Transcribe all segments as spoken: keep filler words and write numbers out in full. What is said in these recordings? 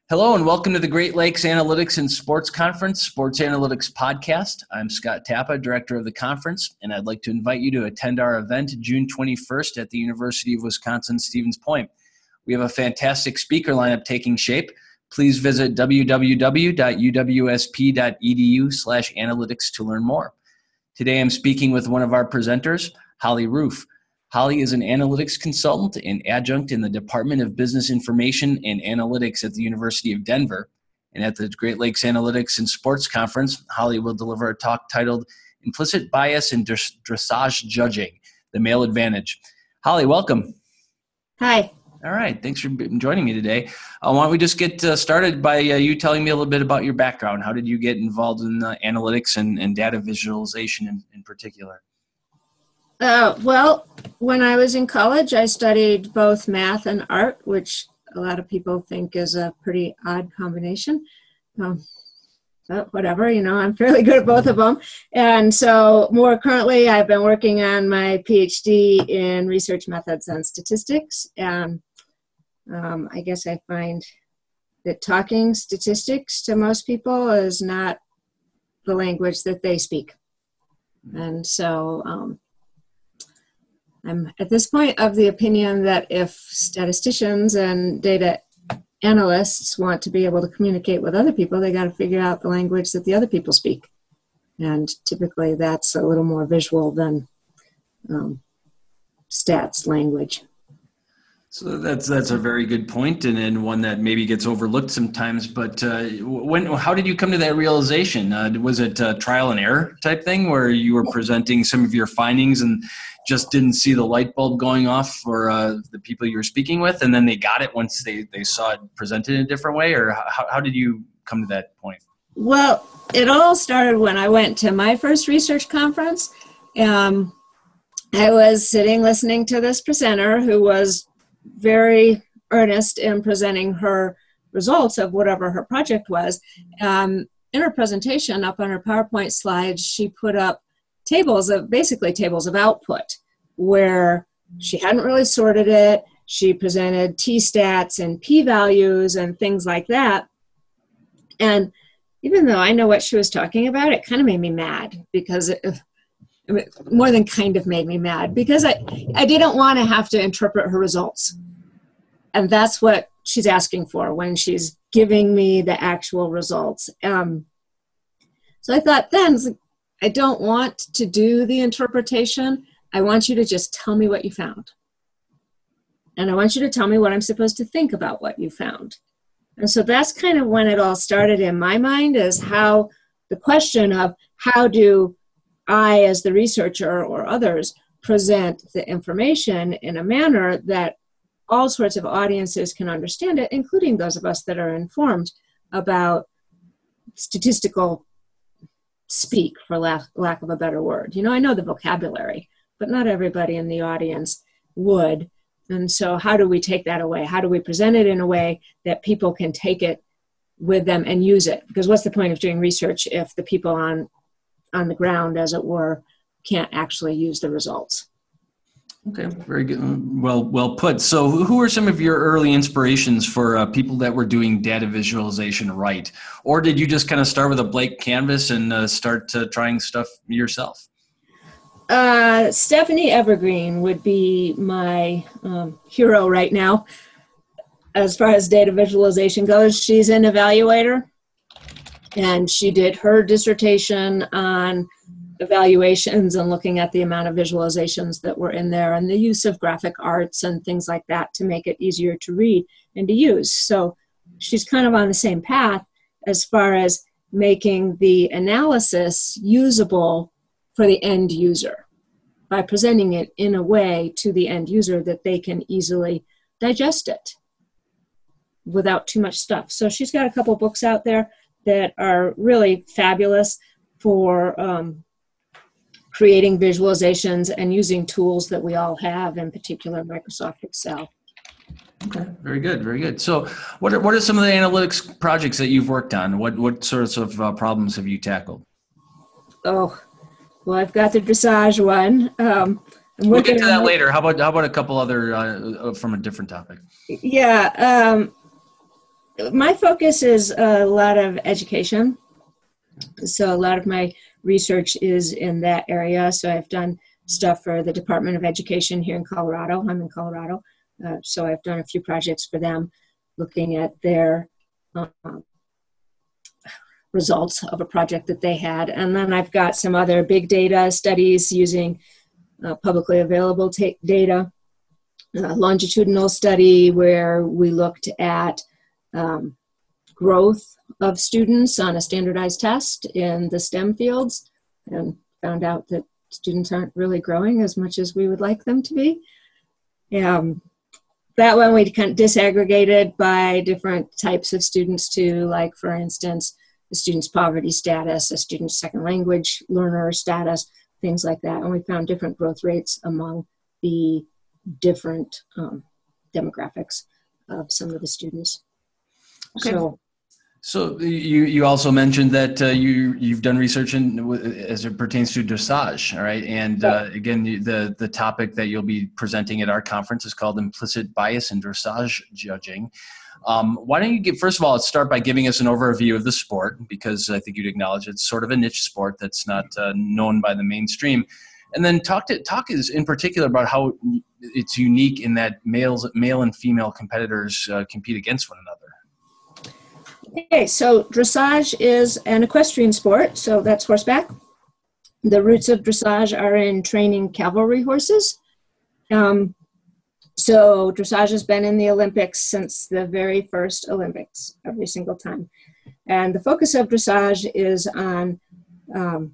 Hello and welcome to the Great Lakes Analytics and Sports Conference, Sports Analytics Podcast. I'm Scott Tappa, Director of the conference, and I'd like to invite you to attend our event June twenty-first at the University of Wisconsin-Stevens Point. We have a fantastic speaker lineup taking shape. Please visit w w w dot u w s p dot e d u slash analytics to learn more. Today I'm speaking with one of our presenters, Holly Roof. Holly is an analytics consultant and adjunct in the Department of Business Information and Analytics at the University of Denver. And at the Great Lakes Analytics and Sports Conference, Holly will deliver a talk titled Implicit Bias in Dressage Judging, the Male Advantage. Holly, welcome. Hi. All right. Thanks for joining me today. Uh, why don't we just get uh, started by uh, you telling me a little bit about your background. How did you get involved in uh, analytics and, and data visualization in, in particular? Uh, well, when I was in college, I studied both math and art, which a lot of people think is a pretty odd combination. Um, but whatever, you know, I'm fairly good at both of them. And so more currently, I've been working on my PhD in research methods and statistics. And um, I guess I find that talking statistics to most people is not the language that they speak. And so um, I'm at this point of the opinion that if statisticians and data analysts want to be able to communicate with other people, they got to figure out the language that the other people speak. And typically that's a little more visual than um, stats language. So that's that's a very good point, and, and one that maybe gets overlooked sometimes. But uh, when, how did you come to that realization? Uh, was it a trial and error type thing, where you were presenting some of your findings and just didn't see the light bulb going off for uh, the people you were speaking with, and then they got it once they, they saw it presented in a different way? Or how, how did you come to that point? Well, it all started when I went to my first research conference. Um, I was sitting listening to this presenter who was very earnest in presenting her results of whatever her project was. Um, in her presentation, up on her PowerPoint slides, she put up tables of, basically tables of output, where she hadn't really sorted it. She presented t-stats and p-values and things like that. And even though I know what she was talking about, it kind of made me mad, because it, more than kind of made me mad, because I, I didn't want to have to interpret her results. And that's what she's asking for when she's giving me the actual results. Um, so I thought then, I don't want to do the interpretation. I want you to just tell me what you found. And I want you to tell me what I'm supposed to think about what you found. And so that's kind of when it all started in my mind, is how the question of how do I, as the researcher or others, present the information in a manner that all sorts of audiences can understand it, including those of us that are informed about statistical speak, for lack, lack of a better word. You know, I know the vocabulary, but not everybody in the audience would. And so how do we take that away? How do we present it in a way that people can take it with them and use it? Because what's the point of doing research if the people on on the ground, as it were, can't actually use the results? Okay, very good. Well, well put. So who are some of your early inspirations for uh, people that were doing data visualization right? Or did you just kind of start with a blank canvas and uh, start uh, trying stuff yourself? Uh, Stephanie Evergreen would be my um, hero right now as far as data visualization goes. She's an evaluator, and she did her dissertation on evaluations and looking at the amount of visualizations that were in there and the use of graphic arts and things like that to make it easier to read and to use. So she's kind of on the same path as far as making the analysis usable for the end user by presenting it in a way to the end user that they can easily digest it without too much stuff. So she's got a couple books out there that are really fabulous for um, creating visualizations and using tools that we all have, in particular Microsoft Excel. Okay, very good, very good. So what are, what are some of the analytics projects that you've worked on? What, what sorts of uh, problems have you tackled? Oh, well, I've got the dressage one. Um, we'll get to that later. How about how about a couple other uh, from a different topic? Yeah. Um, my focus is a lot of education. So a lot of my research is in that area. So I've done stuff for the Department of Education here in Colorado. I'm in Colorado. Uh, so I've done a few projects for them looking at their um, results of a project that they had. And then I've got some other big data studies using uh, publicly available ta- data, a longitudinal study where we looked at um, growth of students on a standardized test in the STEM fields and found out that students aren't really growing as much as we would like them to be. Um, that one we kind of disaggregated by different types of students too, like for instance, the student's poverty status, a student's second language learner status, things like that. And we found different growth rates among the different um, demographics of some of the students. Okay. So, so you you also mentioned that uh, you you've done research in as it pertains to dressage, all right? And uh, again, the the topic that you'll be presenting at our conference is called implicit bias in dressage judging. Um, why don't you give, first of all, start by giving us an overview of the sport, because I think you'd acknowledge it's sort of a niche sport that's not uh, known by the mainstream. And then talk to talk is in particular about how it's unique in that males, male and female competitors uh, compete against one another. Okay, so dressage is an equestrian sport, so that's horseback. The roots of dressage are in training cavalry horses. Um, so dressage has been in the Olympics since the very first Olympics, every single time. And the focus of dressage is on um,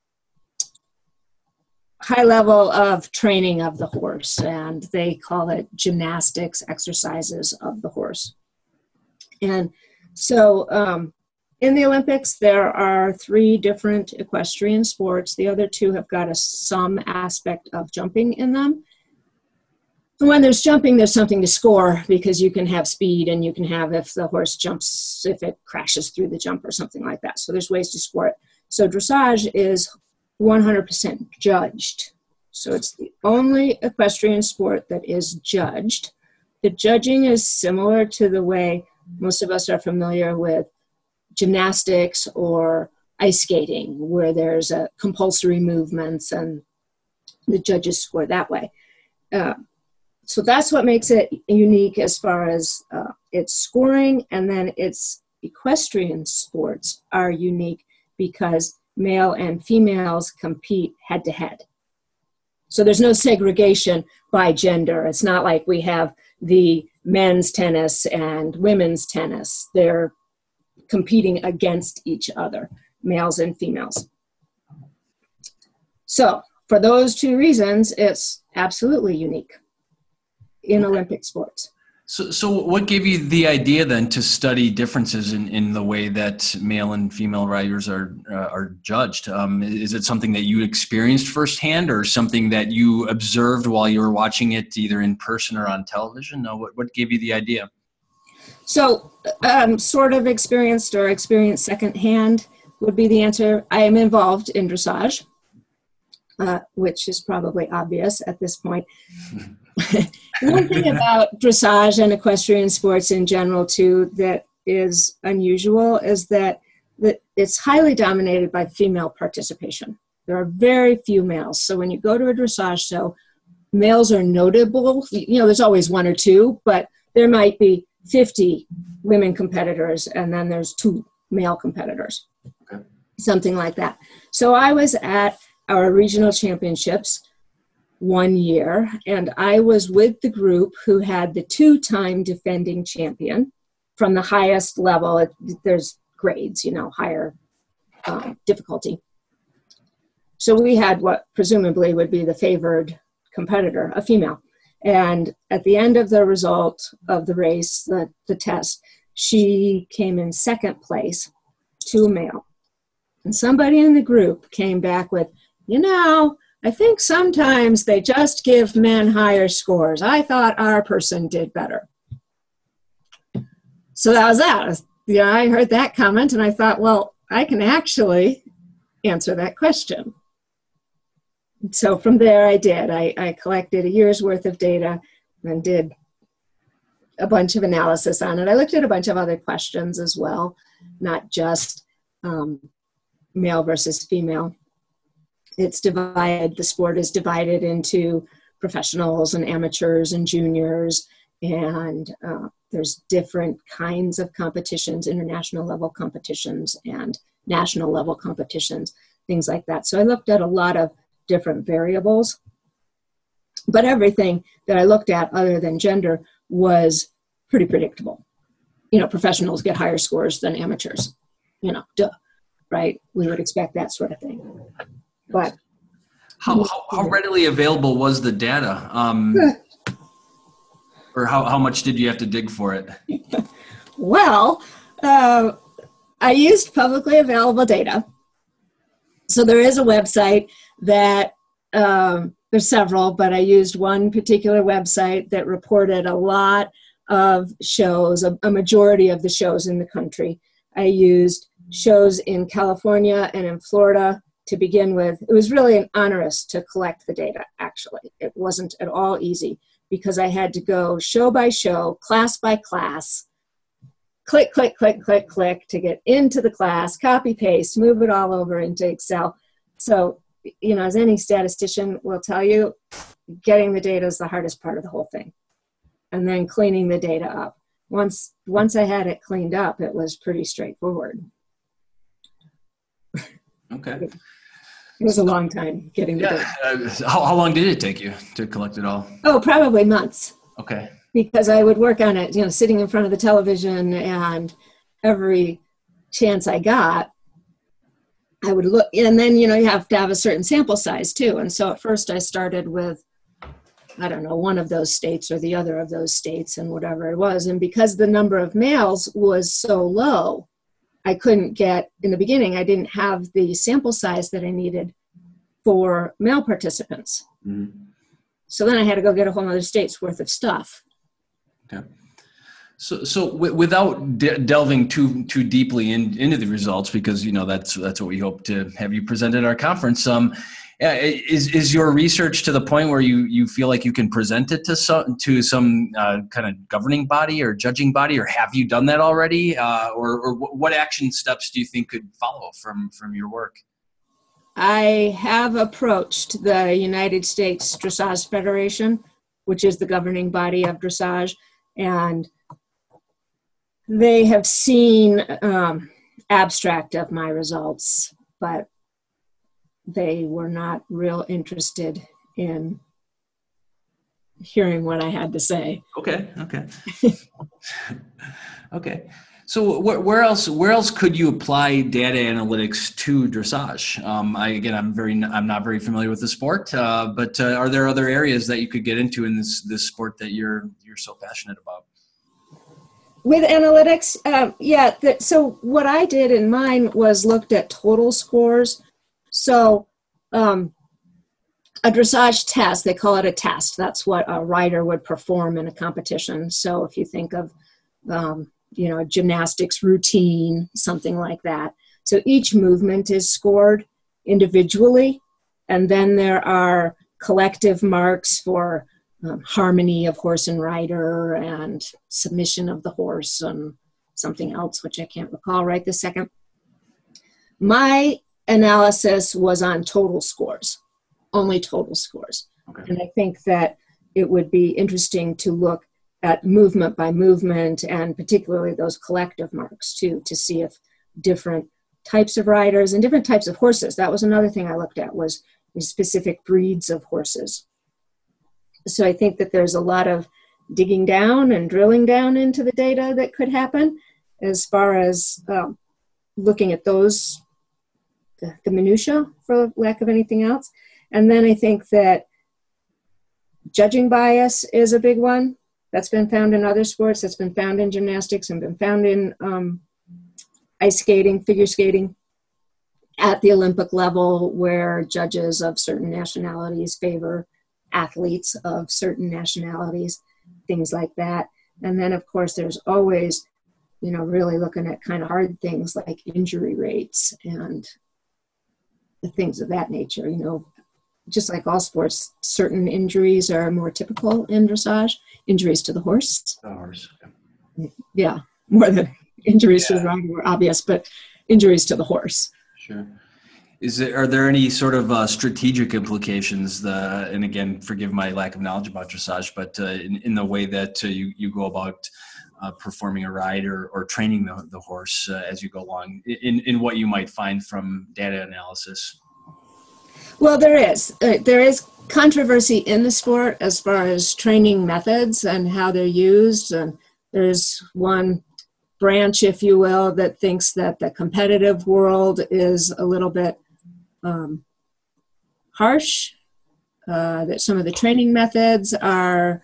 high level of training of the horse, and they call it gymnastics exercises of the horse. And so um, in the Olympics, there are three different equestrian sports. The other two have got a some aspect of jumping in them. And when there's jumping, there's something to score, because you can have speed and you can have, if the horse jumps, if it crashes through the jump or something like that. So there's ways to score it. So dressage is one hundred percent judged. So it's the only equestrian sport that is judged. The judging is similar to the way most of us are familiar with gymnastics or ice skating, where there's a compulsory movements and the judges score that way. Uh, so that's what makes it unique as far as uh, its scoring, and then its equestrian sports are unique because male and females compete head to head. So there's no segregation by gender. It's not like we have the men's tennis and women's tennis. They're competing against each other, males and females. So for those two reasons, it's absolutely unique in Olympic sports. So, so what gave you the idea then to study differences in, in the way that male and female riders are uh, are judged? Um, is it something that you experienced firsthand, or something that you observed while you were watching it, either in person or on television? No, what what gave you the idea? So, um, sort of experienced or experienced secondhand would be the answer. I am involved in dressage, uh, which is probably obvious at this point. One thing about dressage and equestrian sports in general, too, that is unusual is that, that it's highly dominated by female participation. There are very few males. So when you go to a dressage show, males are notable. You know, there's always one or two, but there might be fifty women competitors, and then there's two male competitors, okay. Something like that. So I was at our regional championships one year, and I was with the group who had the two-time defending champion from the highest level. It, there's grades, you know, higher um, difficulty. So we had what presumably would be the favored competitor, a female. And at the end of the result of the race, the, the test, she came in second place to a male. And somebody in the group came back with, you know, I think sometimes they just give men higher scores. I thought our person did better. So that was that. You know, I heard that comment and I thought, well, I can actually answer that question. So from there I did. I, I collected a year's worth of data and did a bunch of analysis on it. I looked at a bunch of other questions as well, not just um, male versus female. It's divided, the sport is divided into professionals and amateurs and juniors, and uh, there's different kinds of competitions, international level competitions and national level competitions, things like that. So I looked at a lot of different variables, but everything that I looked at other than gender was pretty predictable. You know, professionals get higher scores than amateurs, you know, duh, right? We would expect that sort of thing. But how, how, how readily available was the data? Um, or how, how much did you have to dig for it? Well, uh, I used publicly available data. So there is a website that, um, there's several, but I used one particular website that reported a lot of shows, a, a majority of the shows in the country. I used shows in California and in Florida to begin with. It was really an onerous to collect the data, actually. It wasn't at all easy because I had to go show by show, class by class, click, click, click, click, click to get into the class, copy, paste, move it all over into Excel. So, you know, as any statistician will tell you, getting the data is the hardest part of the whole thing. And then cleaning the data up. Once, once I had it cleaned up, it was pretty straightforward. Okay. It was a long time getting the yeah. data. Uh, how, how long did it take you to collect it all? Oh, probably months. Okay. Because I would work on it, you know, sitting in front of the television, and every chance I got, I would look, and then, you know, you have to have a certain sample size too. And so at first I started with, I don't know, one of those states or the other of those states and whatever it was. And because the number of males was so low, I couldn't get, in the beginning, I didn't have the sample size that I needed for male participants. Mm-hmm. So then I had to go get a whole other state's worth of stuff. Okay. So, so w- without de- delving too too deeply in, into the results, because you know that's that's what we hope to have you present at our conference. Um, is is your research to the point where you, you feel like you can present it to some to some uh, kind of governing body or judging body, or have you done that already? Uh, or or w- what action steps do you think could follow from from your work? I have approached the United States Dressage Federation, which is the governing body of dressage, and they have seen um, abstract of my results, but they were not real interested in hearing what I had to say. Okay, okay. Okay. So where, where else where else could you apply data analytics to dressage? Um, I, again, I'm very I'm not very familiar with the sport, uh, but uh, are there other areas that you could get into in this this sport that you're you're so passionate about? With analytics, um, yeah. The, so what I did in mine was looked at total scores. So um, a dressage test, they call it a test. That's what a rider would perform in a competition. So if you think of, um, you know, a gymnastics routine, something like that. So each movement is scored individually, and then there are collective marks for Um, harmony of horse and rider and submission of the horse and something else, which I can't recall right this second. My analysis was on total scores, only total scores. Okay. And I think that it would be interesting to look at movement by movement, and particularly those collective marks too, to see if different types of riders and different types of horses, that was another thing I looked at, was specific breeds of horses. So I think that there's a lot of digging down and drilling down into the data that could happen as far as um, looking at those, the, the minutia, for lack of anything else. And then I think that judging bias is a big one. That's been found in other sports. That's been found in gymnastics and been found in um, ice skating, figure skating, at the Olympic level, where judges of certain nationalities favor athletes of certain nationalities, things like that. And then, of course, there's always, you know, really looking at kind of hard things like injury rates and the things of that nature. You know, just like all sports, certain injuries are more typical in dressage, injuries to the horse. The horse. Yeah, more than injuries Yeah. to the rider were obvious, but injuries to the horse. Sure. Is there, are there any sort of uh, strategic implications, the, and again, forgive my lack of knowledge about dressage, but uh, in, in the way that uh, you, you go about uh, performing a ride or, or training the, the horse uh, as you go along, in, in what you might find from data analysis? Well, there is. Uh, there is controversy in the sport as far as training methods and how they're used. And there's one branch, if you will, that thinks that the competitive world is a little bit um, harsh, uh, that some of the training methods are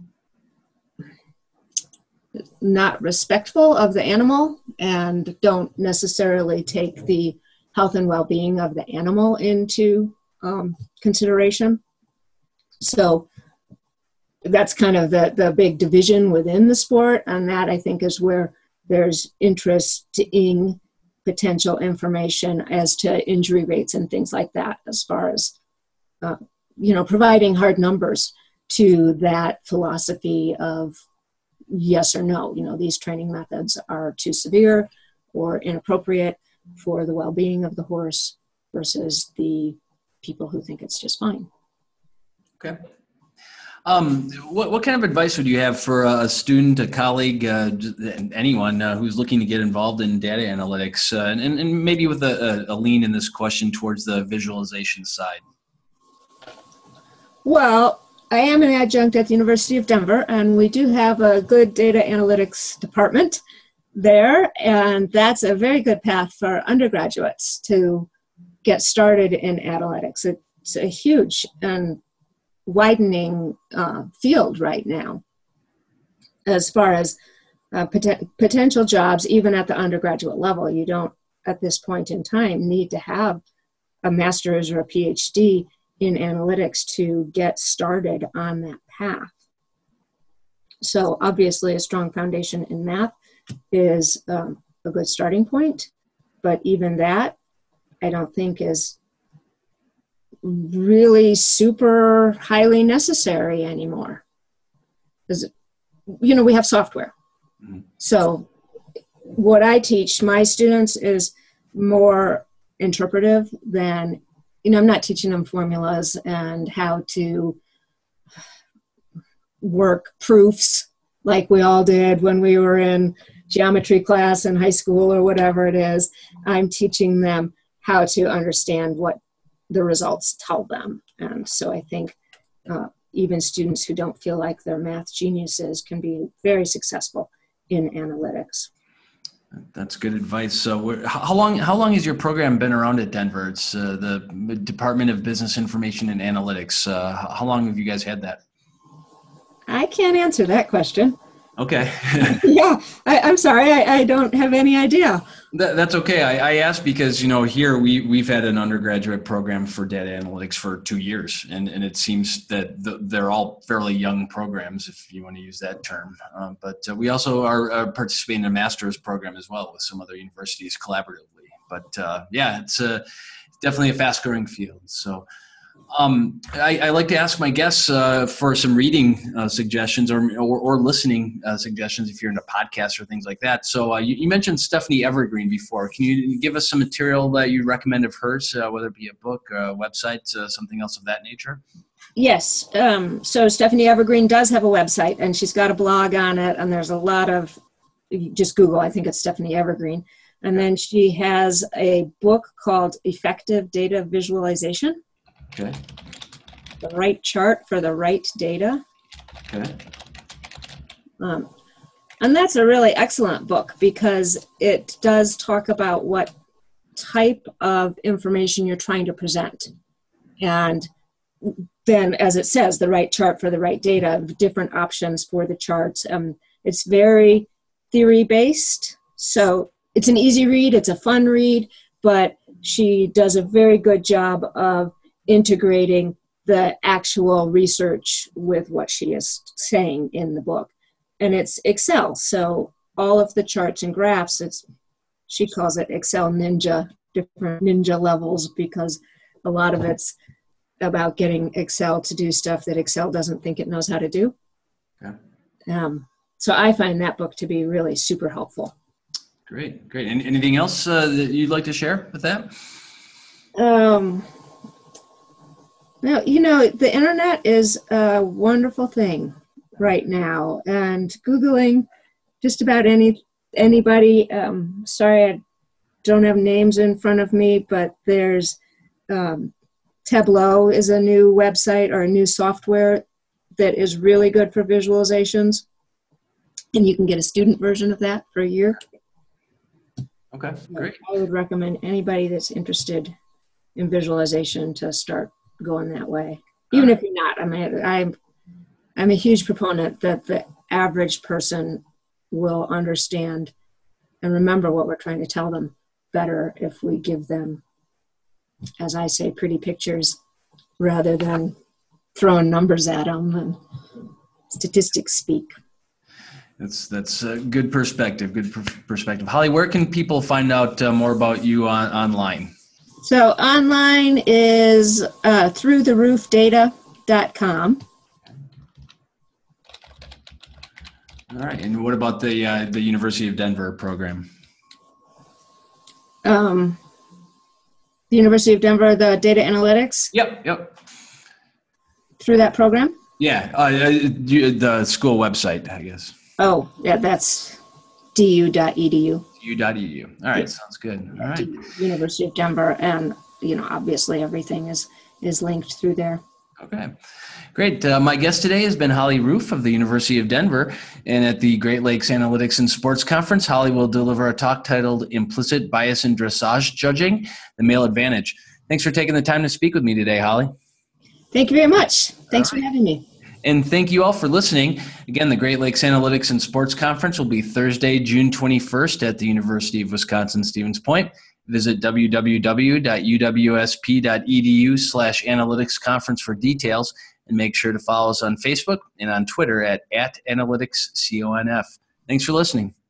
not respectful of the animal and don't necessarily take the health and well-being of the animal into um, consideration. So that's kind of the, the big division within the sport, and that I think is where there's interest in potential information as to injury rates and things like that, as far as, uh, you know, providing hard numbers to that philosophy of yes or no. You know, these training methods are too severe or inappropriate for the well-being of the horse versus the people who think it's just fine. Okay. Um, what, what kind of advice would you have for a student, a colleague, uh, anyone uh, who's looking to get involved in data analytics, uh, and, and maybe with a, a lean in this question towards the visualization side? Well, I am an adjunct at the University of Denver, and we do have a good data analytics department there, and that's a very good path for undergraduates to get started in analytics. It's a huge and widening uh, field right now as far as uh, pot- potential jobs, even at the undergraduate level. You don't, at this point in time, need to have a master's or a PhD in analytics to get started on that path. So obviously a strong foundation in math is um, a good starting point, but even that I don't think is really super highly necessary anymore. Because, you know, we have software. Mm-hmm. So what I teach my students is more interpretive than, you know, I'm not teaching them formulas and how to work proofs like we all did when we were in geometry class in high school or whatever it is. I'm teaching them how to understand what the results tell them. And so I think uh, even students who don't feel like they're math geniuses can be very successful in analytics. That's good advice. So how long how long has your program been around at Denver? It's uh, the Department of Business Information and Analytics. Uh, how long have you guys had that? I can't answer that question. Okay. yeah, I, I'm sorry. I, I don't have any idea. That, that's okay. I, I asked because, you know, here we, we've had an undergraduate program for data analytics for two years. And, and it seems that the, they're all fairly young programs, if you want to use that term. Um, but uh, we also are uh, participating in a master's program as well with some other universities collaboratively. But uh, yeah, it's a, definitely a fast growing field. So Um, I, I like to ask my guests uh, for some reading uh, suggestions or, or, or listening uh, suggestions if you're into podcasts or things like that. So uh, you, you mentioned Stephanie Evergreen before. Can you give us some material that you recommend of hers, uh, whether it be a book, a website, uh, something else of that nature? Yes. Um, so Stephanie Evergreen does have a website, and she's got a blog on it, and there's a lot of, just Google, I think it's Stephanie Evergreen. And then she has a book called Effective Data Visualization. Okay. The right chart for the right data. Okay. Um, and that's a really excellent book because it does talk about what type of information you're trying to present. And then, as it says, the right chart for the right data, different options for the charts. Um, it's very theory-based, so it's an easy read, it's a fun read, but she does a very good job of integrating the actual research with what she is saying in the book. And it's Excel, so all of the charts and graphs, it's, she calls it Excel Ninja, different ninja levels, because a lot of it's about getting Excel to do stuff that Excel doesn't think it knows how to do. Okay. Um, so I find that book to be really super helpful. Great, great. And anything else uh, that you'd like to share with that? Um, no, you know, the internet is a wonderful thing right now, and Googling just about any anybody. Um, sorry, I don't have names in front of me, but there's um, Tableau is a new website or a new software that is really good for visualizations, and you can get a student version of that for a year. Okay, great. I would recommend anybody that's interested in visualization to start going that way. Even if you're not, I mean, I'm, I'm a huge proponent that the average person will understand and remember what we're trying to tell them better if we give them, as I say, pretty pictures rather than throwing numbers at them and statistics speak. That's that's a good perspective. Good per- perspective. Holly, where can people find out uh, more about you on, online? So online is uh, through the roof data dot com. All right. And what about the uh, the University of Denver program? Um, the University of Denver, the data analytics. Yep. Yep. Through that program. Yeah. Uh, you, the school website, I guess. Oh, yeah, that's d u dot e d u. d u dot e d u. All right, sounds good. All right. University of Denver, and you know, obviously everything is is linked through there. Okay, great. Uh, my guest today has been Holly Roof of the University of Denver, and at the Great Lakes Analytics and Sports Conference, Holly will deliver a talk titled "Implicit Bias in Dressage Judging: The Male Advantage." Thanks for taking the time to speak with me today, Holly. Thank you very much. Thanks for having me. And thank you all for listening. Again, the Great Lakes Analytics and Sports Conference will be Thursday, June twenty-first at the University of Wisconsin-Stevens Point. Visit w w w dot u w s p dot e d u slash analytics conference for details, and make sure to follow us on Facebook and on Twitter at, at analytics conf. Thanks for listening.